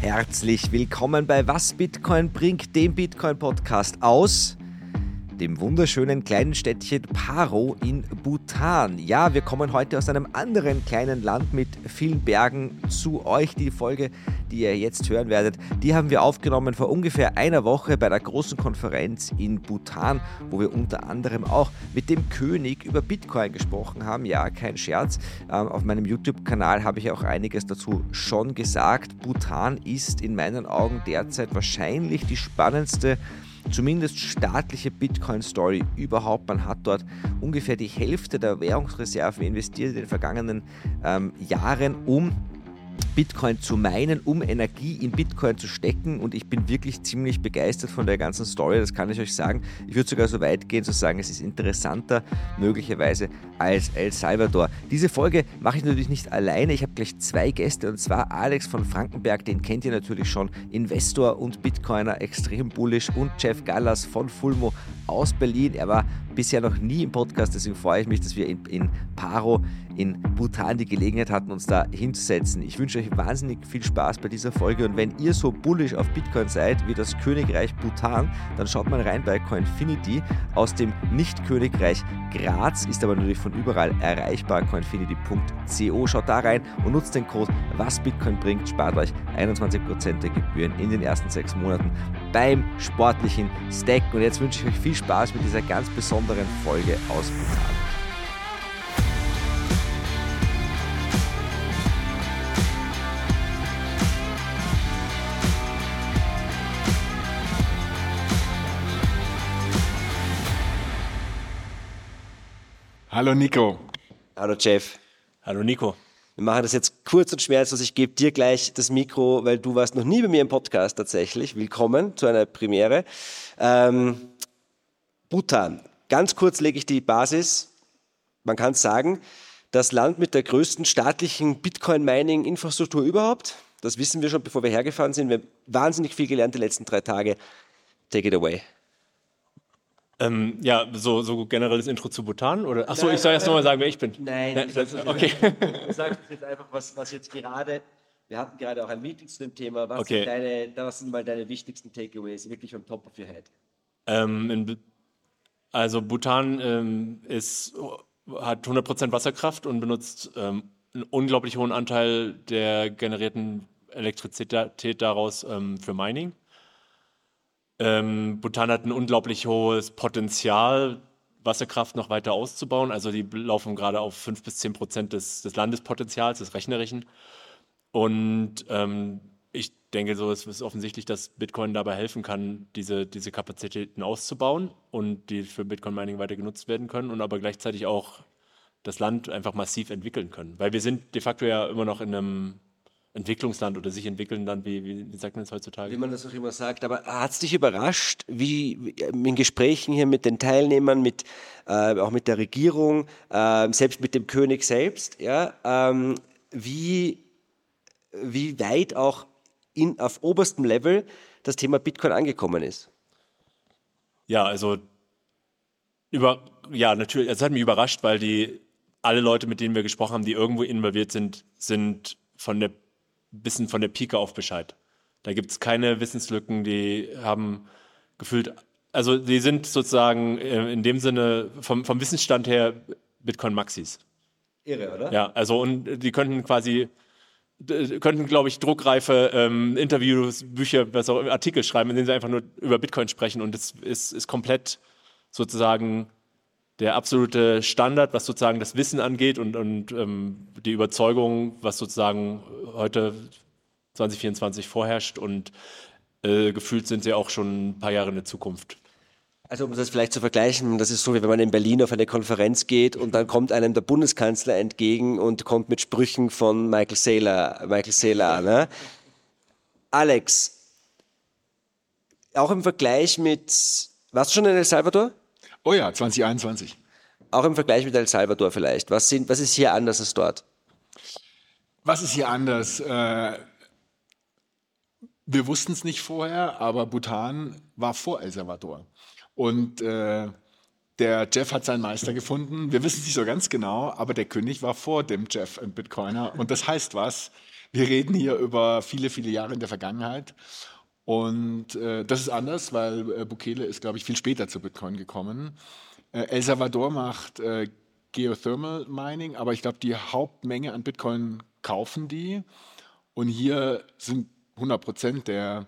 Herzlich willkommen bei Was Bitcoin bringt, dem Bitcoin-Podcast aus dem wunderschönen kleinen Städtchen Paro in Bhutan. Ja, wir kommen heute aus einem anderen kleinen Land mit vielen Bergen zu euch. Die Folge, die ihr jetzt hören werdet, die haben wir aufgenommen vor ungefähr einer Woche bei der großen Konferenz in Bhutan, wo wir unter anderem auch mit dem König über Bitcoin gesprochen haben. Ja, kein Scherz. Auf meinem YouTube-Kanal habe ich auch einiges dazu schon gesagt. Bhutan ist in meinen Augen derzeit wahrscheinlich die spannendste, zumindest staatliche Bitcoin-Story überhaupt. Man hat dort ungefähr die Hälfte der Währungsreserven investiert in den vergangenen Jahren, um Bitcoin zu meinen, um Energie in Bitcoin zu stecken, und ich bin wirklich ziemlich begeistert von der ganzen Story, das kann ich euch sagen. Ich würde sogar so weit gehen zu sagen, es ist interessanter möglicherweise als El Salvador. Diese Folge mache ich natürlich nicht alleine, ich habe gleich zwei Gäste, und zwar Alex von Frankenberg, den kennt ihr natürlich schon, Investor und Bitcoiner, extrem bullish, und Jeff Gallas von Fulmo aus Berlin. Er war bisher noch nie im Podcast, deswegen freue ich mich, dass wir in Paro in Bhutan die Gelegenheit hatten, uns da hinzusetzen. Ich wünsche euch wahnsinnig viel Spaß bei dieser Folge, und wenn ihr so bullish auf Bitcoin seid wie das Königreich Bhutan, dann schaut mal rein bei Coinfinity aus dem Nicht-Königreich Graz, ist aber natürlich von überall erreichbar, coinfinity.co. Schaut da rein und nutzt den Code Was Bitcoin bringt, spart euch 21% der Gebühren in den ersten 6 Monaten beim sportlichen Stack. Und jetzt wünsche ich euch viel Spaß mit dieser ganz besonderen Folge aus Bhutan. Hallo Nico. Hallo Jeff. Hallo Nico. Wir machen das jetzt kurz und schmerzlos. Ich gebe dir gleich das Mikro, weil du warst noch nie bei mir im Podcast tatsächlich. Willkommen zu einer Premiere. Bhutan. Ganz kurz lege ich die Basis. Man kann sagen, das Land mit der größten staatlichen Bitcoin-Mining-Infrastruktur überhaupt. Das wissen wir schon, bevor wir hergefahren sind. Wir haben wahnsinnig viel gelernt die letzten 3 Tage. Take it away. Ja, so generelles Intro zu Bhutan? Oder? Achso, ich soll erst nochmal sagen, wer ich bin. Nein, okay. Du sagst jetzt einfach, was jetzt gerade, wir hatten gerade auch ein Meeting zu dem Thema, was sind mal deine wichtigsten Takeaways, wirklich vom Top of your head? Also Bhutan hat 100% Wasserkraft und benutzt einen unglaublich hohen Anteil der generierten Elektrizität daraus für Mining. Bhutan hat ein unglaublich hohes Potenzial, Wasserkraft noch weiter auszubauen. Also die laufen gerade auf 5-10% des Landespotenzials, des rechnerischen. Und ich denke, so es ist offensichtlich, dass Bitcoin dabei helfen kann, diese Kapazitäten auszubauen und die für Bitcoin-Mining weiter genutzt werden können, und aber gleichzeitig auch das Land einfach massiv entwickeln können. Weil wir sind de facto ja immer noch in einem Entwicklungsland oder sich entwickeln Land, wie sagt man das heutzutage? Wie man das auch immer sagt. Aber hat es dich überrascht, wie in Gesprächen hier mit den Teilnehmern, auch mit der Regierung, selbst mit dem König selbst, ja, wie weit auch auf oberstem Level das Thema Bitcoin angekommen ist? Ja, also natürlich, es hat mich überrascht, weil alle Leute, mit denen wir gesprochen haben, die irgendwo involviert sind von der Pike auf Bescheid. Da gibt es keine Wissenslücken, die haben gefühlt, also die sind sozusagen in dem Sinne vom Wissensstand her Bitcoin-Maxis. Irre, oder? Ja, also und die könnten, glaube ich, druckreife Interviews, Bücher, Artikel schreiben, in denen sie einfach nur über Bitcoin sprechen, und das ist komplett sozusagen der absolute Standard, was sozusagen das Wissen angeht, und die Überzeugung, was sozusagen heute 2024 vorherrscht, und gefühlt sind sie auch schon ein paar Jahre in der Zukunft. Also um das vielleicht zu vergleichen, das ist so, wie wenn man in Berlin auf eine Konferenz geht und dann kommt einem der Bundeskanzler entgegen und kommt mit Sprüchen von Michael Saylor. Ne? Alex, auch im Vergleich warst du schon in El Salvador? Oh ja, 2021. Auch im Vergleich mit El Salvador vielleicht. Was ist hier anders als dort? Was ist hier anders? Wir wussten es nicht vorher, aber Bhutan war vor El Salvador. Und der Jeff hat seinen Meister gefunden. Wir wissen es nicht so ganz genau, aber der König war vor dem Jeff ein Bitcoiner. Und das heißt was? Wir reden hier über viele, viele Jahre in der Vergangenheit. Und das ist anders, weil Bukele ist, glaube ich, viel später zu Bitcoin gekommen. El Salvador macht Geothermal Mining, aber ich glaube, die Hauptmenge an Bitcoin kaufen die. Und hier sind 100% der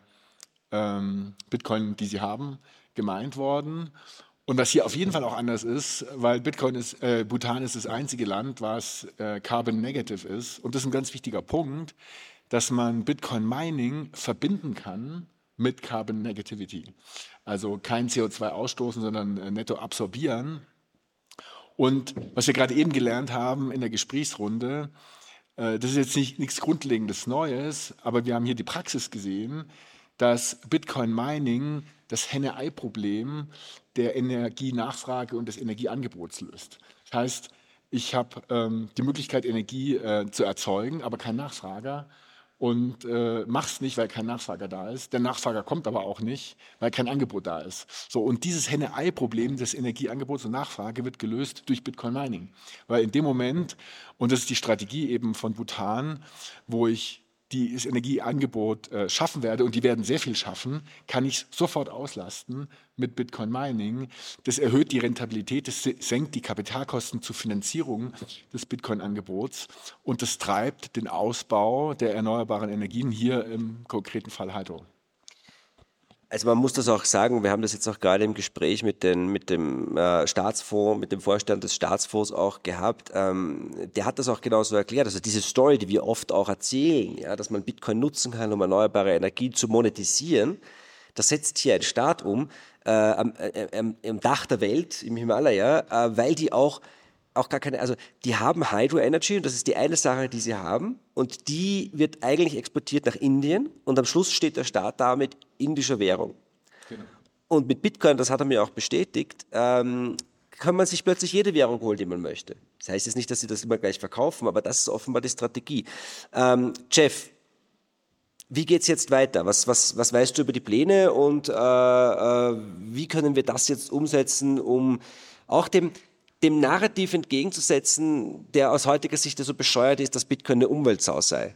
Bitcoin, die sie haben, gemeint worden. Und was hier auf jeden Fall auch anders ist, weil Bhutan ist das einzige Land, was Carbon Negative ist. Und das ist ein ganz wichtiger Punkt, dass man Bitcoin Mining verbinden kann mit Carbon Negativity. Also kein CO2 ausstoßen, sondern netto absorbieren. Und was wir gerade eben gelernt haben in der Gesprächsrunde, das ist jetzt nichts Grundlegendes Neues, aber wir haben hier die Praxis gesehen, dass Bitcoin Mining das Henne-Ei-Problem der Energienachfrage und des Energieangebots löst. Das heißt, ich habe die Möglichkeit, Energie zu erzeugen, aber kein Nachfrager. Und mach's nicht, weil kein Nachfrager da ist. Der Nachfrager kommt aber auch nicht, weil kein Angebot da ist. So, und dieses Henne-Ei-Problem des Energieangebots und Nachfrage wird gelöst durch Bitcoin Mining. Weil in dem Moment, und das ist die Strategie eben von Bhutan, wo ich das Energieangebot schaffen werde, und die werden sehr viel schaffen, kann ich sofort auslasten mit Bitcoin Mining. Das erhöht die Rentabilität, das senkt die Kapitalkosten zur Finanzierung des Bitcoin-Angebots und das treibt den Ausbau der erneuerbaren Energien, hier im konkreten Fall Hydro. Also man muss das auch sagen, wir haben das jetzt auch gerade im Gespräch mit dem Staatsfonds, mit dem Vorstand des Staatsfonds auch gehabt. Der hat das auch genauso erklärt. Also diese Story, die wir oft auch erzählen, ja, dass man Bitcoin nutzen kann, um erneuerbare Energien zu monetisieren, das setzt hier ein Staat am Dach der Welt, im Himalaya, weil die auch gar keine, also die haben Hydro Energy und das ist die eine Sache, die sie haben und die wird eigentlich exportiert nach Indien und am Schluss steht der Staat da mit indischer Währung. Genau. Und mit Bitcoin, das hat er mir auch bestätigt, kann man sich plötzlich jede Währung holen, die man möchte. Das heißt jetzt nicht, dass sie das immer gleich verkaufen, aber das ist offenbar die Strategie. Jeff, wie geht's jetzt weiter? Was weißt du über die Pläne und wie können wir das jetzt umsetzen, um auch dem Narrativ entgegenzusetzen, der aus heutiger Sicht so bescheuert ist, dass Bitcoin eine Umweltsau sei?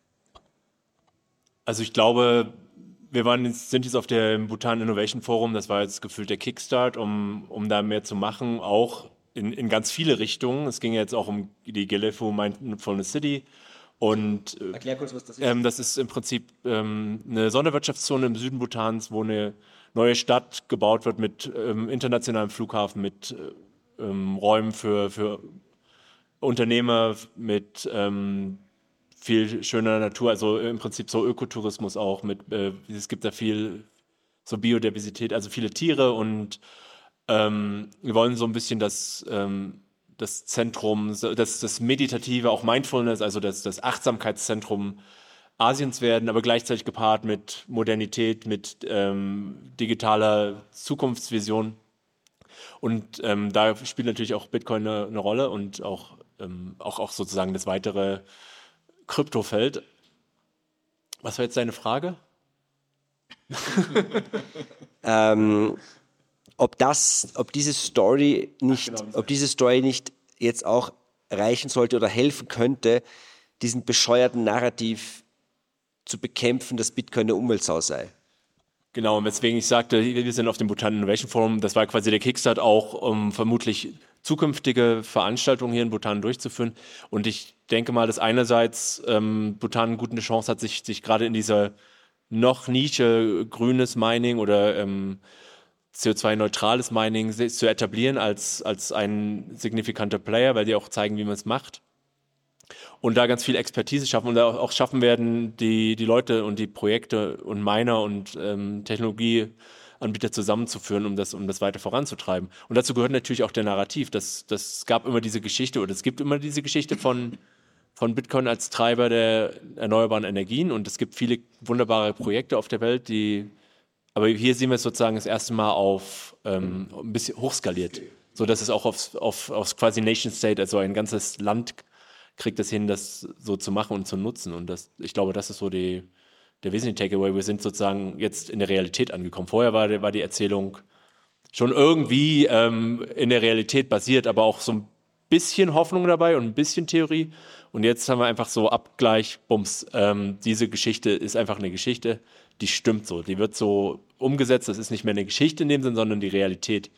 Also ich glaube, sind jetzt auf dem Bhutan Innovation Forum, das war jetzt gefühlt der Kickstart, um da mehr zu machen, auch in ganz viele Richtungen. Es ging jetzt auch um die Gelefu Mindfulness City. Und erklär kurz, was das ist. Das ist im Prinzip eine Sonderwirtschaftszone im Süden Bhutans, wo eine neue Stadt gebaut wird mit internationalem Flughafen, mit Räumen für Unternehmer, mit viel schöner Natur, also im Prinzip so Ökotourismus auch, es gibt da viel so Biodiversität, also viele Tiere und wir wollen so ein bisschen das Zentrum, das Meditative, auch Mindfulness, also das Achtsamkeitszentrum Asiens werden, aber gleichzeitig gepaart mit Modernität, mit digitaler Zukunftsvision. Und da spielt natürlich auch Bitcoin eine Rolle und auch sozusagen das weitere Kryptofeld. Was war jetzt deine Frage? Ob diese Story nicht jetzt auch reichen sollte oder helfen könnte, diesen bescheuerten Narrativ zu bekämpfen, dass Bitcoin eine Umweltsau sei. Genau, und weswegen ich sagte, wir sind auf dem Bhutan Innovation Forum, das war quasi der Kickstart auch, um vermutlich zukünftige Veranstaltungen hier in Bhutan durchzuführen. Und ich denke mal, dass einerseits Bhutan eine gute Chance hat, sich gerade in dieser noch Nische grünes Mining oder CO2-neutrales Mining zu etablieren als ein signifikanter Player, weil die auch zeigen, wie man es macht. Und da ganz viel Expertise schaffen und da auch schaffen werden, die Leute und die Projekte und Miner und Technologieanbieter zusammenzuführen, um das weiter voranzutreiben. Und dazu gehört natürlich auch der Narrativ. Es gab immer diese Geschichte oder es gibt immer diese Geschichte von Bitcoin als Treiber der erneuerbaren Energien und es gibt viele wunderbare Projekte auf der Welt, aber hier sehen wir es sozusagen das erste Mal ein bisschen hochskaliert, sodass es auch auf quasi Nation State, also ein ganzes Land kriegt es hin, das so zu machen und zu nutzen. Und ich glaube, das ist so der wesentliche Takeaway. Wir sind sozusagen jetzt in der Realität angekommen. Vorher war die Erzählung schon irgendwie in der Realität basiert, aber auch so bisschen Hoffnung dabei und ein bisschen Theorie. Und jetzt haben wir einfach so Abgleich, Bums. Diese Geschichte ist einfach eine Geschichte, die stimmt so. Die wird so umgesetzt. Das ist nicht mehr eine Geschichte in dem Sinn, sondern die Realität.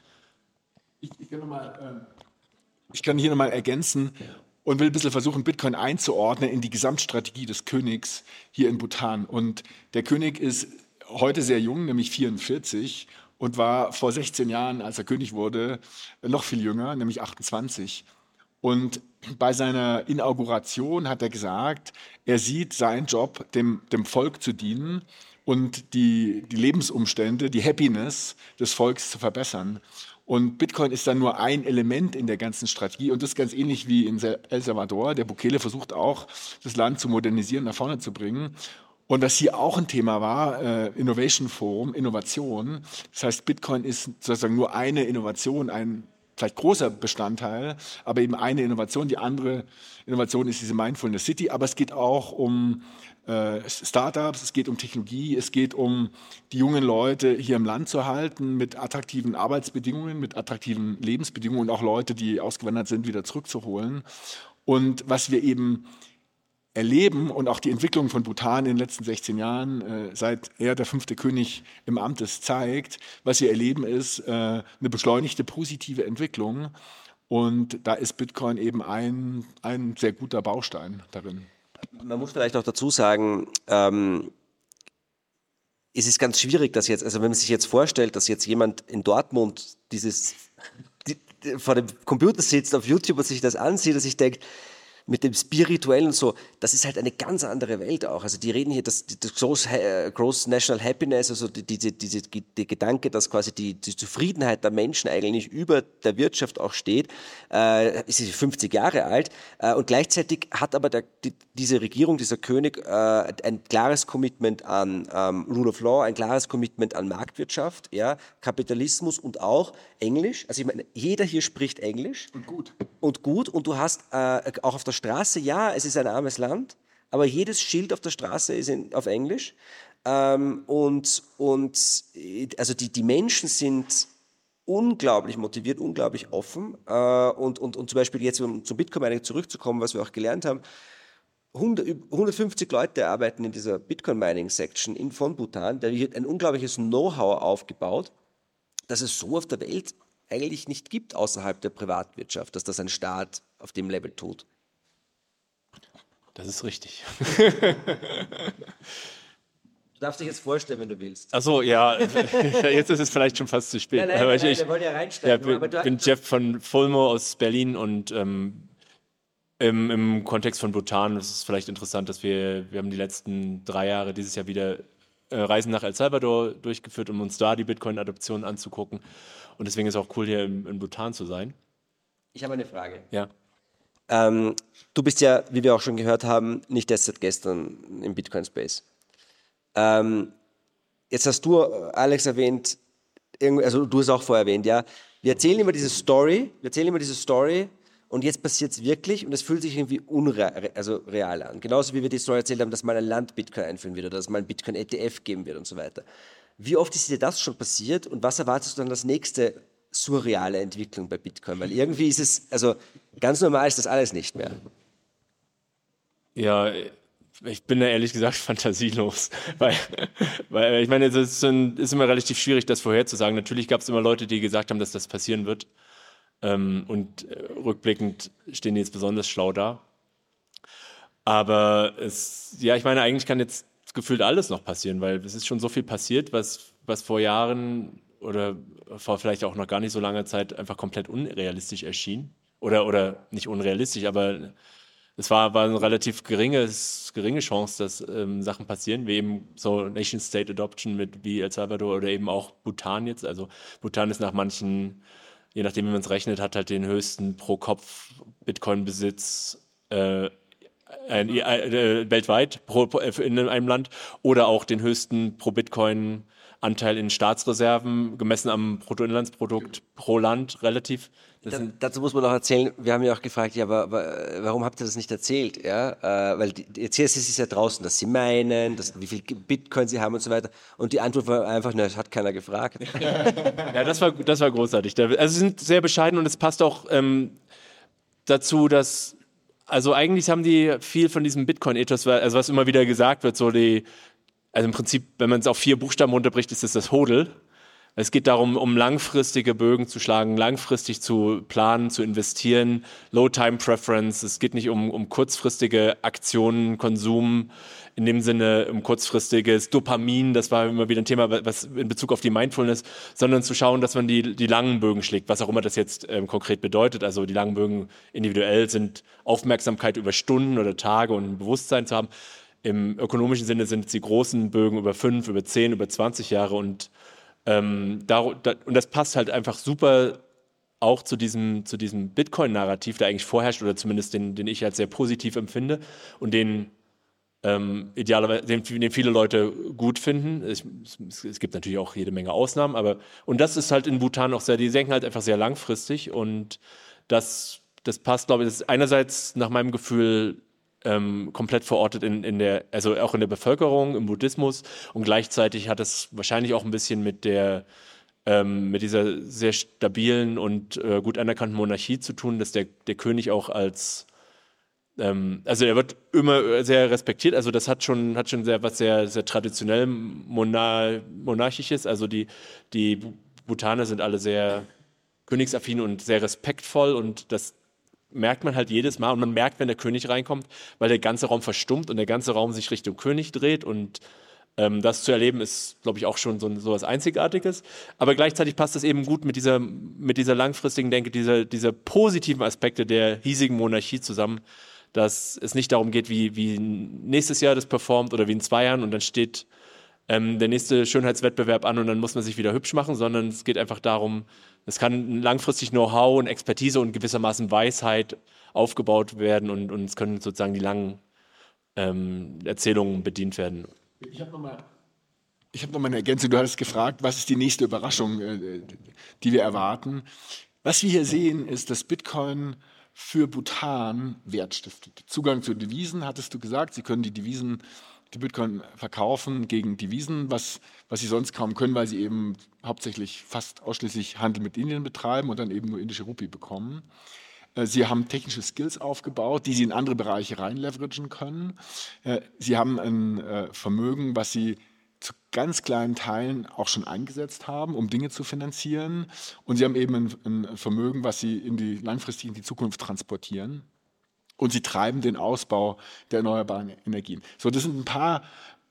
Ich kann hier nochmal ergänzen und will ein bisschen versuchen, Bitcoin einzuordnen in die Gesamtstrategie des Königs hier in Bhutan. Und der König ist heute sehr jung, nämlich 44, und war vor 16 Jahren, als er König wurde, noch viel jünger, nämlich 28. Und bei seiner Inauguration hat er gesagt, er sieht seinen Job, dem Volk zu dienen und die Lebensumstände, die Happiness des Volks zu verbessern. Und Bitcoin ist dann nur ein Element in der ganzen Strategie. Und das ist ganz ähnlich wie in El Salvador. Der Bukele versucht auch, das Land zu modernisieren, nach vorne zu bringen. Und was hier auch ein Thema war, Innovation Forum, Innovation. Das heißt, Bitcoin ist sozusagen nur eine Innovation, ein vielleicht großer Bestandteil, aber eben eine Innovation. Die andere Innovation ist diese Mindfulness City. Aber es geht auch um Startups, es geht um Technologie, es geht um die jungen Leute hier im Land zu halten mit attraktiven Arbeitsbedingungen, mit attraktiven Lebensbedingungen und auch Leute, die ausgewandert sind, wieder zurückzuholen. Und was wir eben erleben und auch die Entwicklung von Bhutan in den letzten 16 Jahren, seit er der 5. König im Amt ist, zeigt, was wir erleben, ist eine beschleunigte positive Entwicklung. Und da ist Bitcoin eben ein sehr guter Baustein darin. Man muss vielleicht auch dazu sagen, es ist ganz schwierig, dass jetzt, also wenn man sich jetzt vorstellt, dass jetzt jemand in Dortmund vor dem Computer sitzt, auf YouTube und sich das ansieht und sich denkt, mit dem Spirituellen und so, das ist halt eine ganz andere Welt auch. Also die reden hier, das Gross National Happiness, also der Gedanke, dass quasi die Zufriedenheit der Menschen eigentlich über der Wirtschaft auch steht, ist 50 Jahre alt und gleichzeitig hat aber diese Regierung, dieser König ein klares Commitment an Rule of Law, ein klares Commitment an Marktwirtschaft, ja, Kapitalismus und auch Englisch. Also ich meine, jeder hier spricht Englisch. Und gut. Und du hast auch auf der Straße, ja, es ist ein armes Land, aber jedes Schild auf der Straße ist auf Englisch. Also die Menschen sind unglaublich motiviert, unglaublich offen. Und zum Beispiel jetzt, um zum Bitcoin-Mining zurückzukommen, was wir auch gelernt haben, 150 Leute arbeiten in dieser Bitcoin-Mining-Section von Bhutan. Da wird ein unglaubliches Know-how aufgebaut, das es so auf der Welt eigentlich nicht gibt, außerhalb der Privatwirtschaft, dass das ein Staat auf dem Level tut. Das ist richtig. Du darfst dich jetzt vorstellen, wenn du willst. Achso, ja, jetzt ist es vielleicht schon fast zu spät. Nein, wir wollen ja reinsteigen. Ich bin Jeff von Fulmo aus Berlin und im Kontext von Bhutan ist es vielleicht interessant, dass wir haben die letzten 3 Jahre dieses Jahr wieder Reisen nach El Salvador durchgeführt, um uns da die Bitcoin-Adoption anzugucken. Und deswegen ist es auch cool, hier in Bhutan zu sein. Ich habe eine Frage. Ja. Du bist ja, wie wir auch schon gehört haben, nicht erst seit gestern im Bitcoin-Space. Jetzt hast du, Alex, erwähnt, also du hast auch vorher erwähnt, ja, wir erzählen immer diese Story und jetzt passiert es wirklich und es fühlt sich irgendwie real an. Genauso wie wir die Story erzählt haben, dass mal ein Land Bitcoin einführen wird oder dass mal ein Bitcoin-ETF geben wird und so weiter. Wie oft ist dir das schon passiert und was erwartest du dann als nächste surreale Entwicklung bei Bitcoin? Weil irgendwie ist es, also ganz normal ist das alles nicht mehr. Ja, ich bin da ehrlich gesagt fantasielos, weil ich meine, es ist immer relativ schwierig, das vorherzusagen. Natürlich gab es immer Leute, die gesagt haben, dass das passieren wird und rückblickend stehen die jetzt besonders schlau da. Aber ich meine, eigentlich kann jetzt gefühlt alles noch passieren, weil es ist schon so viel passiert, was vor Jahren oder vor vielleicht auch noch gar nicht so langer Zeit einfach komplett unrealistisch erschien. Oder nicht unrealistisch, aber es war eine relativ geringe Chance, dass Sachen passieren, wie eben so Nation-State-Adoption wie El Salvador oder eben auch Bhutan jetzt. Also Bhutan ist nach manchen, je nachdem wie man es rechnet, hat halt den höchsten Pro-Kopf-Bitcoin-Besitz weltweit in einem Land oder auch den höchsten Pro-Bitcoin-Anteil in Staatsreserven, gemessen am Bruttoinlandsprodukt pro Land relativ. Dazu muss man auch erzählen, wir haben ja auch gefragt, ja, aber warum habt ihr das nicht erzählt? Ja? Weil die CSS ist ja draußen, dass sie meinen, wie viel Bitcoin sie haben und so weiter. Und die Antwort war einfach, das hat keiner gefragt. Ja, das war großartig. Also sie sind sehr bescheiden und es passt auch dazu, dass, also eigentlich haben die viel von diesem Bitcoin-Ethos, also was immer wieder gesagt wird, also im Prinzip, wenn man es auf 4 Buchstaben runterbricht, ist es das HODL. Es geht darum, um langfristige Bögen zu schlagen, langfristig zu planen, zu investieren, Low-Time-Preference. Es geht nicht um kurzfristige Aktionen, Konsum, in dem Sinne um kurzfristiges Dopamin, das war immer wieder ein Thema, was in Bezug auf die Mindfulness, sondern zu schauen, dass man die langen Bögen schlägt, was auch immer das jetzt konkret bedeutet. Also die langen Bögen individuell sind Aufmerksamkeit über Stunden oder Tage und ein Bewusstsein zu haben. Im ökonomischen Sinne sind es die großen Bögen über 5, über 10, über 20 Jahre und das passt halt einfach super auch zu diesem Bitcoin-Narrativ, der eigentlich vorherrscht, oder zumindest den ich als sehr positiv empfinde und den idealerweise, den viele Leute gut finden. Es gibt natürlich auch jede Menge Ausnahmen, und das ist halt in Bhutan auch sehr, die denken halt einfach sehr langfristig und das passt, glaube ich, das ist einerseits nach meinem Gefühl komplett verortet also auch in der Bevölkerung, im Buddhismus und gleichzeitig hat es wahrscheinlich auch ein bisschen mit dieser sehr stabilen und gut anerkannten Monarchie zu tun, dass der König auch also er wird immer sehr respektiert, also das hat schon was sehr, sehr traditionell monarchisches, also die Bhutaner sind alle sehr königsaffin und sehr respektvoll und das merkt man halt jedes Mal und man merkt, wenn der König reinkommt, weil der ganze Raum verstummt und der ganze Raum sich Richtung König dreht und das zu erleben ist, glaube ich, auch schon so was Einzigartiges. Aber gleichzeitig passt das eben gut mit dieser langfristigen Denke, dieser positiven Aspekte der hiesigen Monarchie zusammen, dass es nicht darum geht, wie nächstes Jahr das performt oder wie in 2 Jahren und dann steht der nächste Schönheitswettbewerb an und dann muss man sich wieder hübsch machen, sondern es geht einfach darum, es kann langfristig Know-how und Expertise und gewissermaßen Weisheit aufgebaut werden und es können sozusagen die langen Erzählungen bedient werden. Ich habe noch mal eine Ergänzung. Du hattest gefragt, was ist die nächste Überraschung, die wir erwarten. Was wir hier sehen, ist, dass Bitcoin für Bhutan Wert stiftet. Zugang zu Devisen, hattest du gesagt. Sie können die Bitcoin verkaufen gegen Devisen, was sie sonst kaum können, weil sie eben hauptsächlich fast ausschließlich Handel mit Indien betreiben und dann eben nur indische Rupie bekommen. Sie haben technische Skills aufgebaut, die sie in andere Bereiche rein leveragen können. Sie haben ein Vermögen, was sie zu ganz kleinen Teilen auch schon eingesetzt haben, um Dinge zu finanzieren. Und sie haben eben ein Vermögen, was sie langfristig in die Zukunft transportieren. Und sie treiben den Ausbau der erneuerbaren Energien. So, das sind ein paar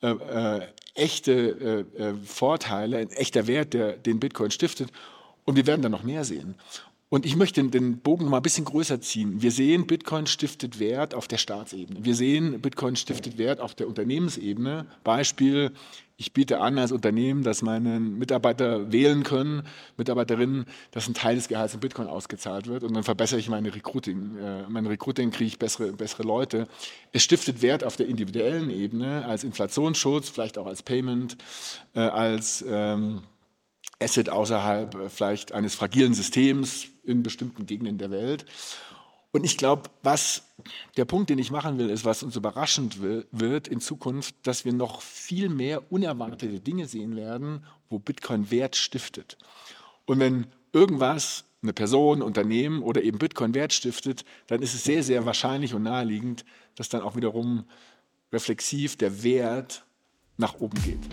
echte Vorteile, ein echter Wert, den Bitcoin stiftet. Und wir werden da noch mehr sehen. Und ich möchte den Bogen noch mal ein bisschen größer ziehen. Wir sehen, Bitcoin stiftet Wert auf der Staatsebene. Wir sehen, Bitcoin stiftet Wert auf der Unternehmensebene. Beispiel, ich biete an als Unternehmen, dass meine Mitarbeiter wählen können, Mitarbeiterinnen, dass ein Teil des Gehalts in Bitcoin ausgezahlt wird und dann verbessere ich mein Recruiting. Kriege ich bessere Leute. Es stiftet Wert auf der individuellen Ebene als Inflationsschutz, vielleicht auch als Payment, als Asset außerhalb vielleicht eines fragilen Systems in bestimmten Gegenden der Welt. Und ich glaube, der Punkt, den ich machen will, ist, was uns überraschend wird in Zukunft, dass wir noch viel mehr unerwartete Dinge sehen werden, wo Bitcoin Wert stiftet. Und wenn irgendwas, eine Person, ein Unternehmen oder eben Bitcoin Wert stiftet, dann ist es sehr, sehr wahrscheinlich und naheliegend, dass dann auch wiederum reflexiv der Wert nach oben geht.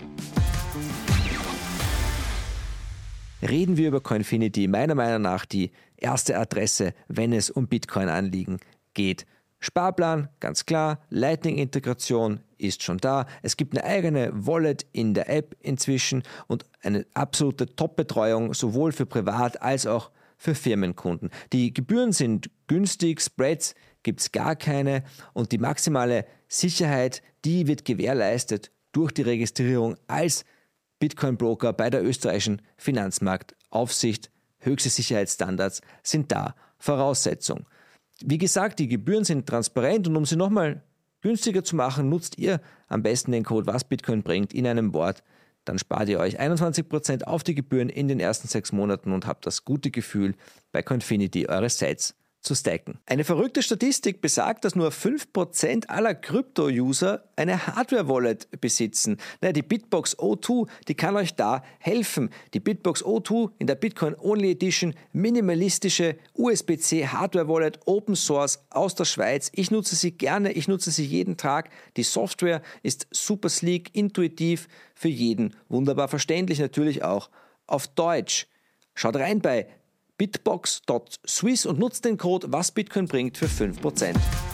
Reden wir über Coinfinity, meiner Meinung nach die erste Adresse, wenn es um Bitcoin-Anliegen geht. Sparplan, ganz klar, Lightning-Integration ist schon da. Es gibt eine eigene Wallet in der App inzwischen und eine absolute Top-Betreuung, sowohl für Privat- als auch für Firmenkunden. Die Gebühren sind günstig, Spreads gibt es gar keine und die maximale Sicherheit, die wird gewährleistet durch die Registrierung als Bitcoin-Broker bei der österreichischen Finanzmarktaufsicht. Höchste Sicherheitsstandards sind da Voraussetzung. Wie gesagt, die Gebühren sind transparent und um sie nochmal günstiger zu machen, nutzt ihr am besten den Code WASBitcoin-bringt in einem Wort. Dann spart ihr euch 21% auf die Gebühren in den ersten 6 Monaten und habt das gute Gefühl, bei Coinfinity eure Sets zu stacken. Eine verrückte Statistik besagt, dass nur 5% aller Krypto-User eine Hardware-Wallet besitzen. Die Bitbox O2, die kann euch da helfen. Die Bitbox O2 in der Bitcoin-Only Edition, minimalistische USB-C Hardware-Wallet, Open Source aus der Schweiz. Ich nutze sie gerne, ich nutze sie jeden Tag. Die Software ist super sleek, intuitiv, für jeden wunderbar verständlich, natürlich auch auf Deutsch. Schaut rein bei bitbox.swiss und nutzt den Code WASBitcoin bringt für 5%.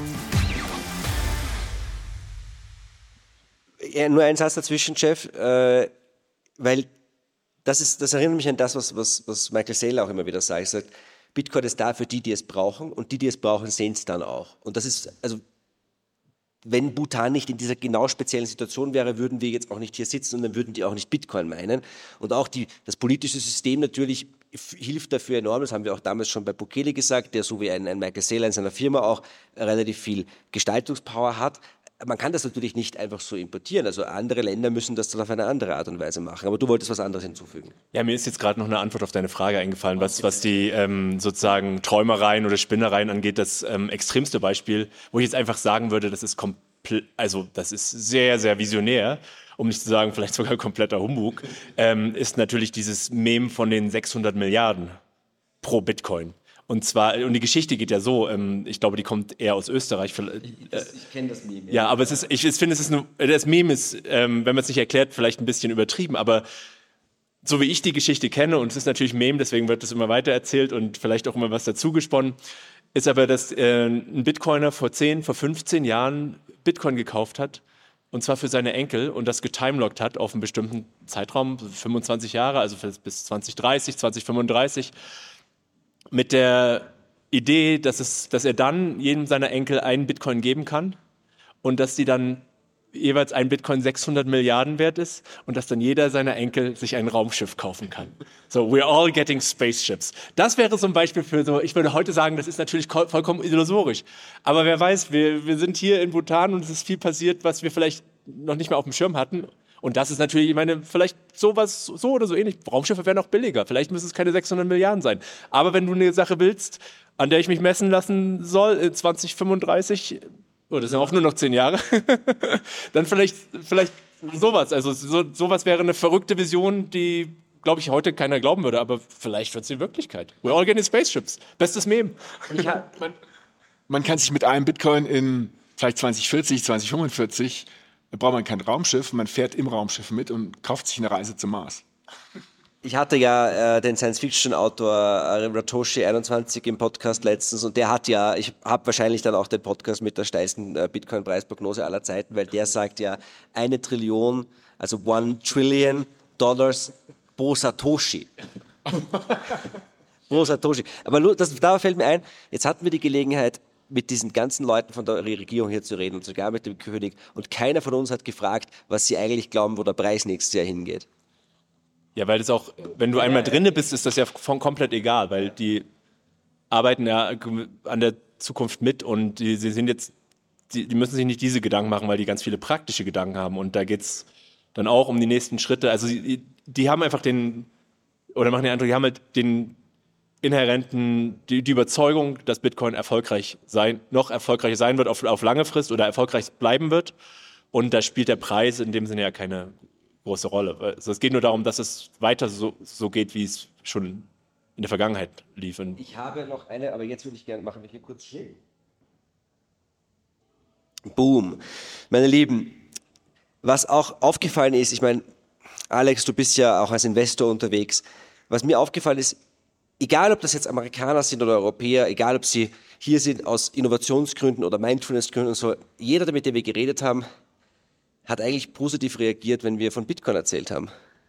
Ja, nur ein Satz dazwischen, Jeff, weil das erinnert mich an das, was Michael Saylor auch immer wieder sagt. Er sagt, Bitcoin ist da für die, die es brauchen, und die, die es brauchen, sehen es dann auch. Und das ist, also wenn Bhutan nicht in dieser genau speziellen Situation wäre, würden wir jetzt auch nicht hier sitzen und dann würden die auch nicht Bitcoin meinen. Und auch das politische System natürlich hilft dafür enorm, das haben wir auch damals schon bei Bukele gesagt, der so wie ein Michael Saylor in seiner Firma auch relativ viel Gestaltungspower hat. Man kann das natürlich nicht einfach so importieren, also andere Länder müssen das dann auf eine andere Art und Weise machen. Aber du wolltest was anderes hinzufügen. Ja, mir ist jetzt gerade noch eine Antwort auf deine Frage eingefallen, was die sozusagen Träumereien oder Spinnereien angeht. Das extremste Beispiel, wo ich jetzt einfach sagen würde, das ist das ist sehr, sehr visionär, um nicht zu sagen, vielleicht sogar kompletter Humbug, ist natürlich dieses Meme von den 600 Milliarden pro Bitcoin. Und die Geschichte geht ja so, ich glaube, die kommt eher aus Österreich. Ich kenne das Meme. Ja, aber ich finde, das Meme ist, wenn man es nicht erklärt, vielleicht ein bisschen übertrieben, aber so wie ich die Geschichte kenne, und es ist natürlich Meme, deswegen wird es immer weiter erzählt und vielleicht auch immer was dazu gesponnen, ist aber, dass ein Bitcoiner vor 15 Jahren Bitcoin gekauft hat, und zwar für seine Enkel, und das getimelockt hat auf einen bestimmten Zeitraum, 25 Jahre, also bis 2030, 2035, mit der Idee, dass er dann jedem seiner Enkel einen Bitcoin geben kann und dass die dann jeweils ein Bitcoin 600 Milliarden wert ist und dass dann jeder seiner Enkel sich ein Raumschiff kaufen kann. So, we're all getting spaceships. Das wäre so ein Beispiel für so, ich würde heute sagen, das ist natürlich vollkommen illusorisch. Aber wer weiß, wir sind hier in Bhutan und es ist viel passiert, was wir vielleicht noch nicht mehr auf dem Schirm hatten. Und das ist natürlich, ich meine, vielleicht sowas, so oder so ähnlich. Raumschiffe wären noch billiger. Vielleicht müssen es keine 600 Milliarden sein. Aber wenn du eine Sache willst, an der ich mich messen lassen soll, 2035, das sind auch nur noch 10 Jahre, dann vielleicht sowas. Also sowas wäre eine verrückte Vision, die, glaube ich, heute keiner glauben würde. Aber vielleicht wird es die Wirklichkeit. We're all getting spaceships. Bestes Meme. Man kann sich mit einem Bitcoin in vielleicht 2040, 2045 braucht man kein Raumschiff, man fährt im Raumschiff mit und kauft sich eine Reise zum Mars. Ich hatte ja den Science-Fiction-Autor Ratoshi21 im Podcast letztens, und der hat ja, ich habe wahrscheinlich dann auch den Podcast mit der steilsten Bitcoin-Preisprognose aller Zeiten, weil der sagt ja 1 Trillion, also $1 Trillion pro Satoshi. Pro Satoshi. Aber nur, da fällt mir ein, jetzt hatten wir die Gelegenheit, mit diesen ganzen Leuten von der Regierung hier zu reden und sogar mit dem König, und keiner von uns hat gefragt, was sie eigentlich glauben, wo der Preis nächstes Jahr hingeht. Ja, weil das auch, wenn du einmal drinne bist, ist das ja komplett egal, weil die arbeiten ja an der Zukunft mit und die müssen sich nicht diese Gedanken machen, weil die ganz viele praktische Gedanken haben, und da geht's dann auch um die nächsten Schritte. Also die haben einfach machen den Eindruck, die haben halt den inhärenten, die Überzeugung, dass Bitcoin noch erfolgreicher sein wird auf lange Frist oder erfolgreich bleiben wird, und da spielt der Preis in dem Sinne ja keine große Rolle. Also es geht nur darum, dass es weiter so geht, wie es schon in der Vergangenheit lief. Ich habe noch eine, aber jetzt würde ich gerne, machen wir hier kurz still. Boom. Meine Lieben, was auch aufgefallen ist, ich meine, Alex, du bist ja auch als Investor unterwegs, was mir aufgefallen ist, egal ob das jetzt Amerikaner sind oder Europäer, egal ob sie hier sind aus Innovationsgründen oder Mindfulnessgründen und so, jeder, mit dem wir geredet haben, hat eigentlich positiv reagiert, wenn wir von Bitcoin erzählt haben.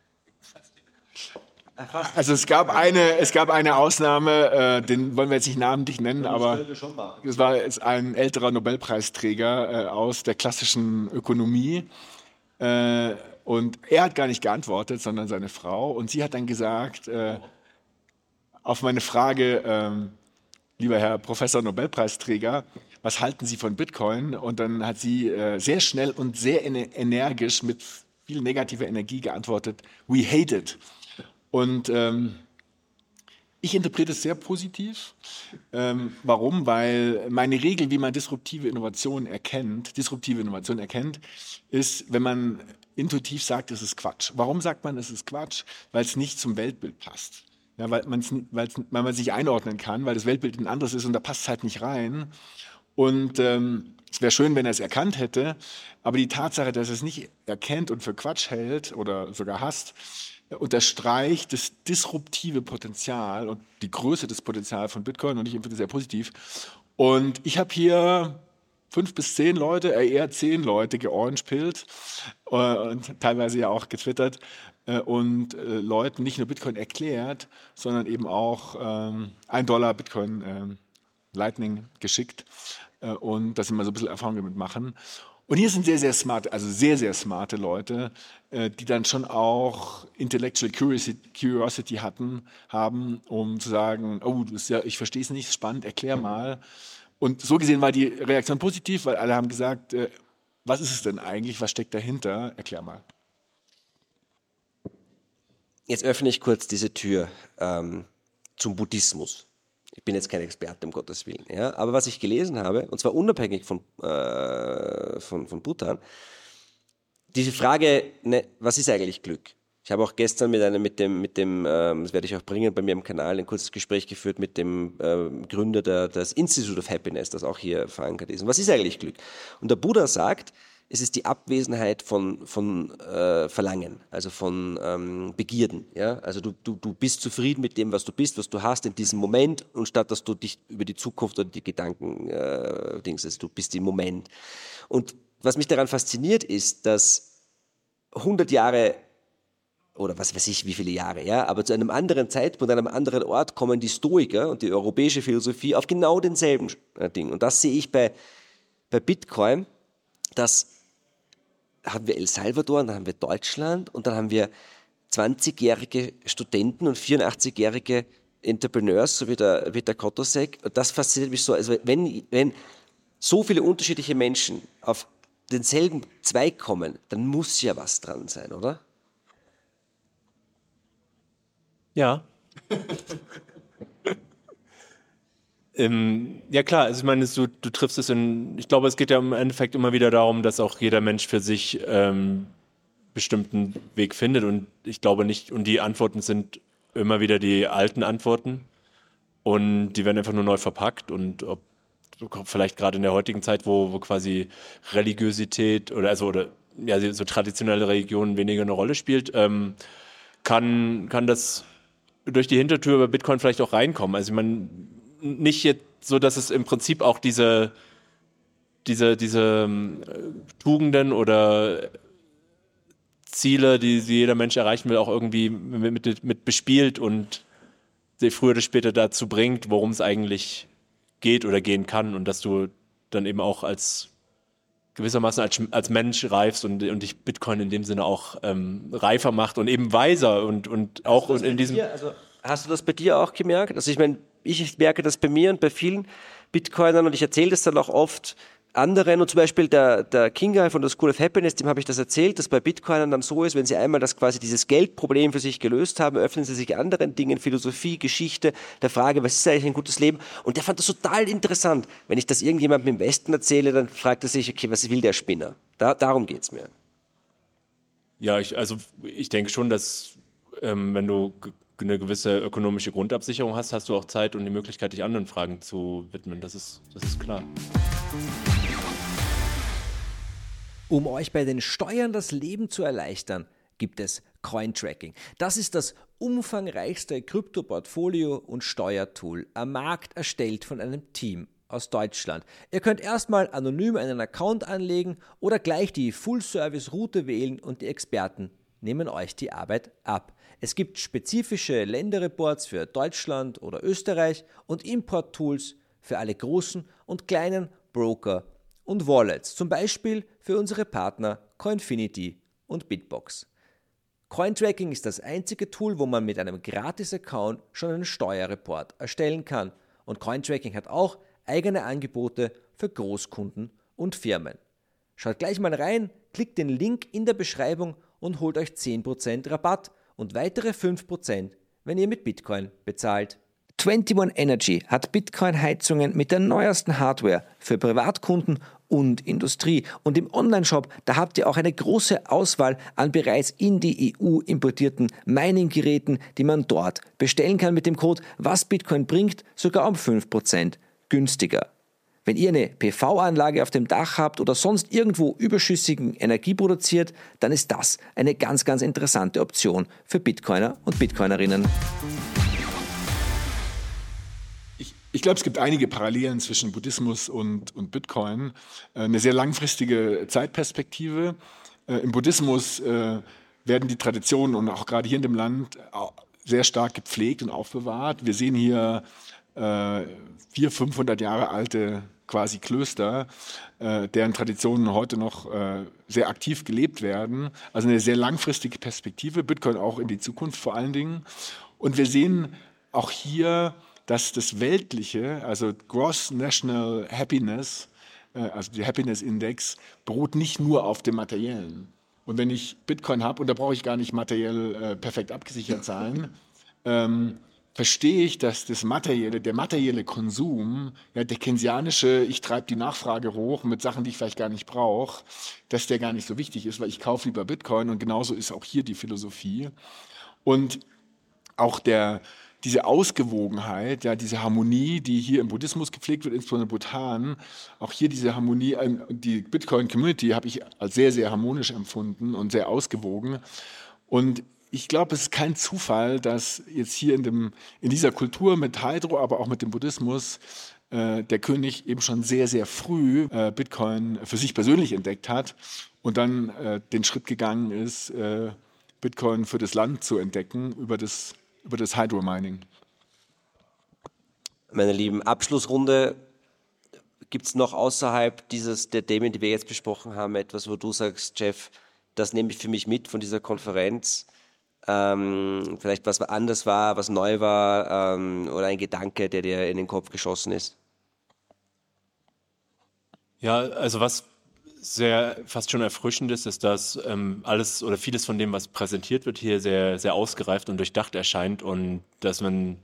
Also es gab eine Ausnahme, den wollen wir jetzt nicht namentlich nennen, aber es war jetzt ein älterer Nobelpreisträger aus der klassischen Ökonomie, und er hat gar nicht geantwortet, sondern seine Frau, und sie hat dann gesagt, auf meine Frage, lieber Herr Professor Nobelpreisträger, was halten Sie von Bitcoin? Und dann hat sie sehr schnell und sehr energisch mit viel negativer Energie geantwortet, we hate it. Und Ich interpretiere es sehr positiv. Warum? Weil meine Regel, wie man disruptive Innovation erkennt, ist, wenn man intuitiv sagt, es ist Quatsch. Warum sagt man, es ist Quatsch? Weil es nicht zum Weltbild passt. Ja, weil man sich einordnen kann, weil das Weltbild ein anderes ist und da passt es halt nicht rein. Und es wäre schön, wenn er es erkannt hätte, aber die Tatsache, dass er es nicht erkennt und für Quatsch hält oder sogar hasst, unterstreicht das disruptive Potenzial und die Größe des Potenzials von Bitcoin und ich empfinde es sehr positiv. Und ich habe hier 5 bis 10 Leute, eher 10 Leute georangepillt und teilweise ja auch getwittert und Leuten nicht nur Bitcoin erklärt, sondern eben auch $1 Bitcoin Lightning geschickt und dass sie mal so ein bisschen Erfahrung damit machen. Und hier sind sehr, sehr smarte, also sehr, sehr smarte Leute, die dann schon auch Intellectual Curiosity haben, um zu sagen, oh, das ist ja, ich verstehe es nicht, spannend, erklär mal. Und so gesehen war die Reaktion positiv, weil alle haben gesagt, was ist es denn eigentlich, was steckt dahinter, erklär mal. Jetzt öffne ich kurz diese Tür zum Buddhismus. Ich bin jetzt kein Experte, um Gottes Willen. Ja? Aber was ich gelesen habe, und zwar unabhängig von Bhutan, diese Frage, ne, was ist eigentlich Glück? Ich habe auch gestern das werde ich auch bringen bei mir im Kanal, ein kurzes Gespräch geführt mit dem Gründer des Institute of Happiness, das auch hier verankert ist. Und was ist eigentlich Glück? Und der Buddha sagt, es ist die Abwesenheit von Verlangen, also von Begierden. Ja? Also du bist zufrieden mit dem, was du bist, was du hast in diesem Moment, und statt dass du dich über die Zukunft oder die Gedanken also du bist im Moment. Und was mich daran fasziniert, ist, dass 100 Jahre oder was weiß ich, wie viele Jahre, ja, aber zu einem anderen Zeitpunkt, an einem anderen Ort kommen die Stoiker und die europäische Philosophie auf genau denselben Ding. Und das sehe ich bei Bitcoin. Das haben wir El Salvador, und dann haben wir Deutschland und dann haben wir 20-jährige Studenten und 84-jährige Entrepreneurs, so wie der Kotosek. Und das fasziniert mich so. Also wenn so viele unterschiedliche Menschen auf denselben Zweig kommen, dann muss ja was dran sein, oder? Ja. Ja klar, also ich meine, du triffst es ich glaube, es geht ja im Endeffekt immer wieder darum, dass auch jeder Mensch für sich bestimmten Weg findet, und ich glaube nicht, und die Antworten sind immer wieder die alten Antworten und die werden einfach nur neu verpackt, und ob vielleicht gerade in der heutigen Zeit, wo quasi Religiosität oder so traditionelle Religion weniger eine Rolle spielt, kann das durch die Hintertür bei Bitcoin vielleicht auch reinkommen. Also ich meine, nicht jetzt so, dass es im Prinzip auch diese Tugenden oder Ziele, die jeder Mensch erreichen will, auch irgendwie mit bespielt und sie früher oder später dazu bringt, worum es eigentlich geht oder gehen kann, und dass du dann eben auch gewissermaßen als Mensch reifst und dich Bitcoin in dem Sinne auch reifer macht und eben weiser und auch in diesem... Hast du das bei dir auch gemerkt? Also ich meine, ich merke das bei mir und bei vielen Bitcoinern, und ich erzähle das dann auch oft anderen, und zum Beispiel der Kinga von der School of Happiness, dem habe ich das erzählt, dass bei Bitcoinern dann so ist, wenn sie einmal dieses Geldproblem für sich gelöst haben, öffnen sie sich anderen Dingen, Philosophie, Geschichte, der Frage, was ist eigentlich ein gutes Leben? Und der fand das total interessant. Wenn ich das irgendjemandem im Westen erzähle, dann fragt er sich, okay, was will der Spinner? Darum geht es mir. Ja, ich denke schon, dass wenn du eine gewisse ökonomische Grundabsicherung hast, hast du auch Zeit und die Möglichkeit, dich anderen Fragen zu widmen. Das ist klar. Um euch bei den Steuern das Leben zu erleichtern, gibt es Cointracking. Das ist das umfangreichste Krypto-Portfolio- und Steuertool am Markt, erstellt von einem Team aus Deutschland. Ihr könnt erstmal anonym einen Account anlegen oder gleich die Full-Service-Route wählen, und die Experten nehmen euch die Arbeit ab. Es gibt spezifische Länderreports für Deutschland oder Österreich und Import-Tools für alle großen und kleinen Broker und Wallets, zum Beispiel für unsere Partner Coinfinity und Bitbox. Cointracking ist das einzige Tool, wo man mit einem Gratis-Account schon einen Steuerreport erstellen kann, und Cointracking hat auch eigene Angebote für Großkunden und Firmen. Schaut gleich mal rein, klickt den Link in der Beschreibung und holt euch 10% Rabatt und weitere 5%, wenn ihr mit Bitcoin bezahlt. 21 Energy hat Bitcoin-Heizungen mit der neuesten Hardware für Privatkunden und Industrie. Und im Onlineshop, da habt ihr auch eine große Auswahl an bereits in die EU importierten Mining-Geräten, die man dort bestellen kann mit dem Code WasBitcoin sogar um 5% günstiger. Wenn ihr eine PV-Anlage auf dem Dach habt oder sonst irgendwo überschüssigen Energie produziert, dann ist das eine ganz, ganz interessante Option für Bitcoiner und Bitcoinerinnen. Ich glaube, es gibt einige Parallelen zwischen Buddhismus und Bitcoin. Eine sehr langfristige Zeitperspektive. Im Buddhismus werden die Traditionen und auch gerade hier in dem Land sehr stark gepflegt und aufbewahrt. Wir sehen hier 400, 500 Jahre alte quasi Klöster, deren Traditionen heute noch sehr aktiv gelebt werden. Also eine sehr langfristige Perspektive, Bitcoin auch in die Zukunft vor allen Dingen. Und wir sehen auch hier, dass das Weltliche, also Gross National Happiness, also der Happiness Index, beruht nicht nur auf dem Materiellen. Und wenn ich Bitcoin habe, und da brauche ich gar nicht materiell perfekt abgesichert sein, verstehe ich, dass der materielle Konsum, ja, der keynesianische, ich treibe die Nachfrage hoch mit Sachen, die ich vielleicht gar nicht brauche, dass der gar nicht so wichtig ist, weil ich kaufe lieber Bitcoin, und genauso ist auch hier die Philosophie. Und auch diese Ausgewogenheit, ja, diese Harmonie, die hier im Buddhismus gepflegt wird, insbesondere in Bhutan, auch hier diese Harmonie, die Bitcoin-Community habe ich als sehr, sehr harmonisch empfunden und sehr ausgewogen. Und ich glaube, es ist kein Zufall, dass jetzt hier in dieser Kultur mit Hydro, aber auch mit dem Buddhismus, der König eben schon sehr, sehr früh Bitcoin für sich persönlich entdeckt hat und dann den Schritt gegangen ist, Bitcoin für das Land zu entdecken über das Hydro-Mining. Meine Lieben, Abschlussrunde. Gibt es noch außerhalb der Themen, die wir jetzt besprochen haben, etwas, wo du sagst, Jeff, das nehme ich für mich mit von dieser Konferenz? Vielleicht was anders war, was neu war, oder ein Gedanke, der dir in den Kopf geschossen ist? Ja, also was sehr fast schon erfrischend ist, dass alles oder vieles von dem, was präsentiert wird, hier sehr, sehr ausgereift und durchdacht erscheint, und das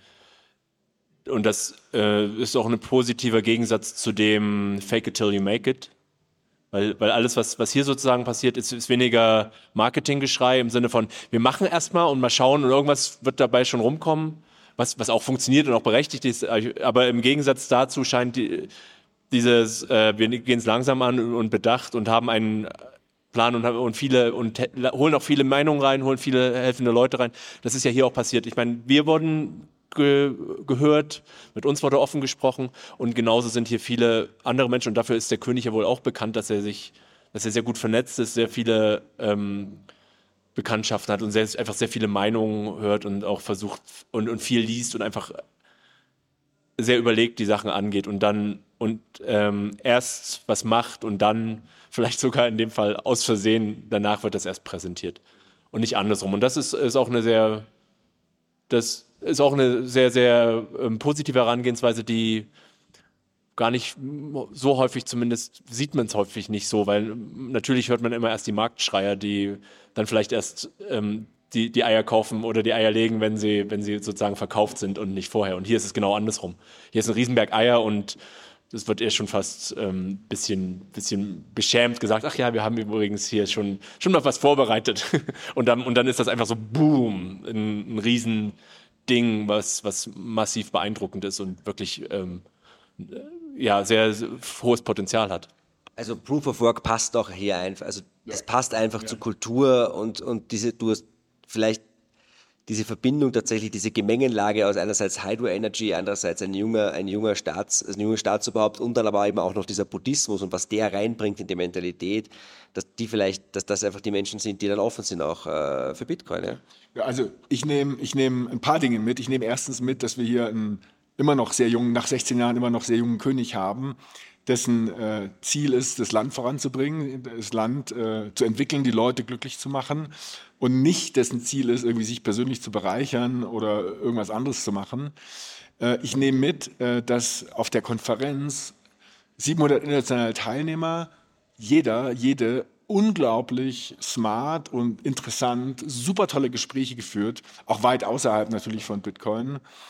ist auch ein positiver Gegensatz zu dem Fake it till you make it. Weil alles, was hier sozusagen passiert, ist weniger Marketinggeschrei im Sinne von, wir machen erstmal und mal schauen und irgendwas wird dabei schon rumkommen, was auch funktioniert und auch berechtigt ist. Aber im Gegensatz dazu scheint wir gehen es langsam an und bedacht und haben einen Plan und holen auch viele Meinungen rein, holen viele helfende Leute rein. Das ist ja hier auch passiert. Ich meine, wir wurden gehört, mit uns wurde offen gesprochen, und genauso sind hier viele andere Menschen, und dafür ist der König ja wohl auch bekannt, dass er sehr gut vernetzt ist, sehr viele Bekanntschaften hat und einfach sehr viele Meinungen hört und auch versucht und viel liest und einfach sehr überlegt die Sachen angeht und dann erst was macht und dann vielleicht sogar in dem Fall aus Versehen, danach wird das erst präsentiert und nicht andersrum. Und das ist auch eine sehr sehr positive Herangehensweise, die gar nicht so häufig, zumindest sieht man es häufig nicht so, weil natürlich hört man immer erst die Marktschreier, die dann vielleicht erst die Eier kaufen oder die Eier legen, wenn sie sozusagen verkauft sind und nicht vorher. Und hier ist es genau andersrum. Hier ist ein Riesenberg Eier und das wird eher schon fast bisschen beschämt gesagt, ach ja, wir haben übrigens hier schon mal was vorbereitet. Und dann ist das einfach so, boom, ein Riesending, was massiv beeindruckend ist und wirklich sehr, sehr hohes Potenzial hat. Also Proof of Work passt doch hier einfach, also das passt einfach zur Kultur und du hast vielleicht diese Verbindung tatsächlich, diese Gemengenlage aus einerseits Hydro Energy, andererseits ein junger Staatsoberhaupt und dann aber eben auch noch dieser Buddhismus und was der reinbringt in die Mentalität, dass das einfach die Menschen sind, die dann offen sind auch für Bitcoin. Ja? Ja, also ich nehme ein paar Dinge mit. Ich nehme erstens mit, dass wir hier immer noch sehr jungen, nach 16 Jahren immer noch sehr jungen König haben, dessen Ziel ist, das Land voranzubringen, das Land zu entwickeln, die Leute glücklich zu machen und nicht dessen Ziel ist, irgendwie sich persönlich zu bereichern oder irgendwas anderes zu machen. Ich nehme mit, dass auf der Konferenz 700 internationale Teilnehmer, jede unglaublich smart und interessant, super tolle Gespräche geführt, auch weit außerhalb natürlich von Bitcoin.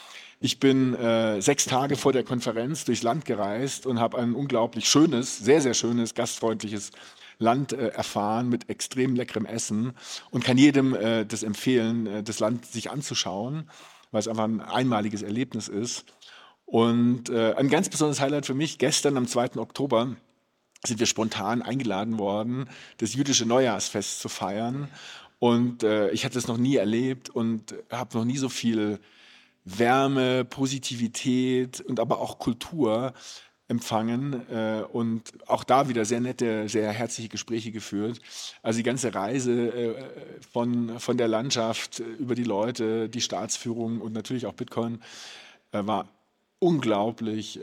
Ich bin 6 Tage vor der Konferenz durchs Land gereist und habe ein unglaublich schönes, sehr, sehr schönes, gastfreundliches Land erfahren mit extrem leckerem Essen und kann jedem das empfehlen, das Land sich anzuschauen, weil es einfach ein einmaliges Erlebnis ist. Und ein ganz besonderes Highlight für mich, gestern am 2. Oktober sind wir spontan eingeladen worden, das jüdische Neujahrsfest zu feiern. Und ich hatte es noch nie erlebt und habe noch nie so viel Wärme, Positivität und aber auch Kultur empfangen und auch da wieder sehr nette, sehr herzliche Gespräche geführt. Also die ganze Reise von der Landschaft über die Leute, die Staatsführung und natürlich auch Bitcoin war unglaublich,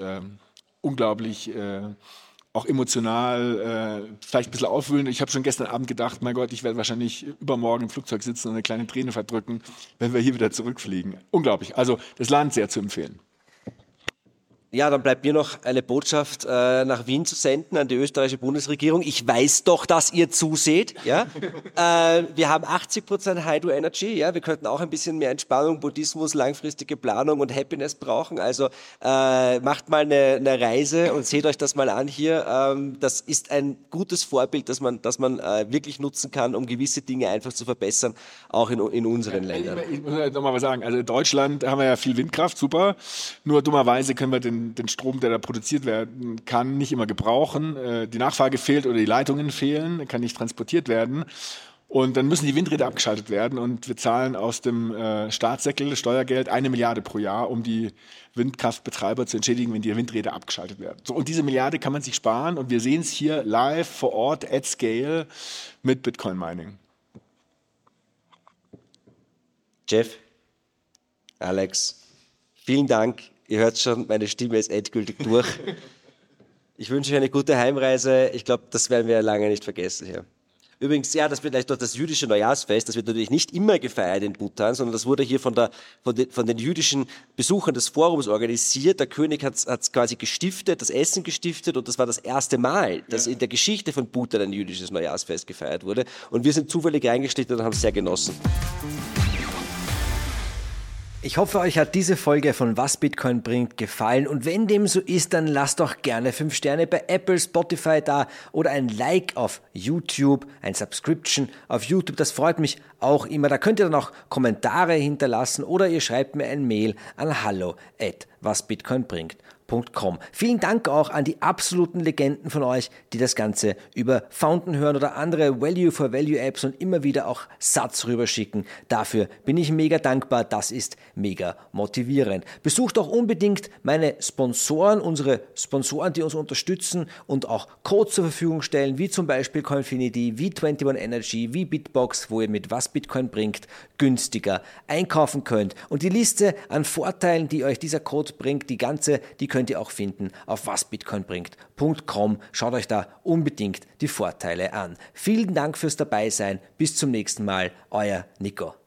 auch emotional, vielleicht ein bisschen aufwühlend. Ich habe schon gestern Abend gedacht, mein Gott, ich werde wahrscheinlich übermorgen im Flugzeug sitzen und eine kleine Träne verdrücken, wenn wir hier wieder zurückfliegen. Unglaublich. Also das Land sehr zu empfehlen. Ja, dann bleibt mir noch eine Botschaft nach Wien zu senden an die österreichische Bundesregierung. Ich weiß doch, dass ihr zuseht. Ja? Wir haben 80% Hydro Energy. Ja? Wir könnten auch ein bisschen mehr Entspannung, Buddhismus, langfristige Planung und Happiness brauchen. Also macht mal eine Reise und seht euch das mal an hier. Das ist ein gutes Vorbild, das man wirklich nutzen kann, um gewisse Dinge einfach zu verbessern, auch in unseren Ländern. Ich muss noch mal was sagen. Also in Deutschland haben wir ja viel Windkraft, super. Nur dummerweise können wir den Strom, der da produziert werden kann, nicht immer gebrauchen. Die Nachfrage fehlt oder die Leitungen fehlen, kann nicht transportiert werden. Und dann müssen die Windräder abgeschaltet werden und wir zahlen aus dem Staatssäckel Steuergeld 1 Milliarde pro Jahr, um die Windkraftbetreiber zu entschädigen, wenn die Windräder abgeschaltet werden. So, und diese Milliarde kann man sich sparen und wir sehen es hier live vor Ort at scale mit Bitcoin Mining. Jeff, Alex, vielen Dank. Ihr hört schon, meine Stimme ist endgültig durch. Ich wünsche euch eine gute Heimreise. Ich glaube, das werden wir lange nicht vergessen hier. Übrigens, ja, das wird vielleicht dort das jüdische Neujahrsfest. Das wird natürlich nicht immer gefeiert in Bhutan, sondern das wurde hier von den jüdischen Besuchern des Forums organisiert. Der König hat es quasi gestiftet, das Essen gestiftet und das war das erste Mal, dass in der Geschichte von Bhutan ein jüdisches Neujahrsfest gefeiert wurde. Und wir sind zufällig reingeschnitten und haben es sehr genossen. Ich hoffe, euch hat diese Folge von Was Bitcoin bringt gefallen und wenn dem so ist, dann lasst doch gerne 5 Sterne bei Apple, Spotify da oder ein Like auf YouTube, ein Subscription auf YouTube, das freut mich auch immer. Da könnt ihr dann auch Kommentare hinterlassen oder ihr schreibt mir ein Mail an hallo@wasbitcoinbringt.com. Vielen Dank auch an die absoluten Legenden von euch, die das Ganze über Fountain hören oder andere Value-for-Value-Apps und immer wieder auch Satz rüberschicken. Dafür bin ich mega dankbar, das ist mega motivierend. Besucht auch unbedingt meine Sponsoren, unsere Sponsoren, die uns unterstützen und auch Codes zur Verfügung stellen, wie zum Beispiel Coinfinity, wie 21 Energy, wie Bitbox, wo ihr mit Was Bitcoin bringt günstiger einkaufen könnt. Und die Liste an Vorteilen, die euch dieser Code bringt, die könnt ihr auch finden auf wasbitcoinbringt.com. Schaut euch da unbedingt die Vorteile an. Vielen Dank fürs Dabeisein. Bis zum nächsten Mal. Euer Nico.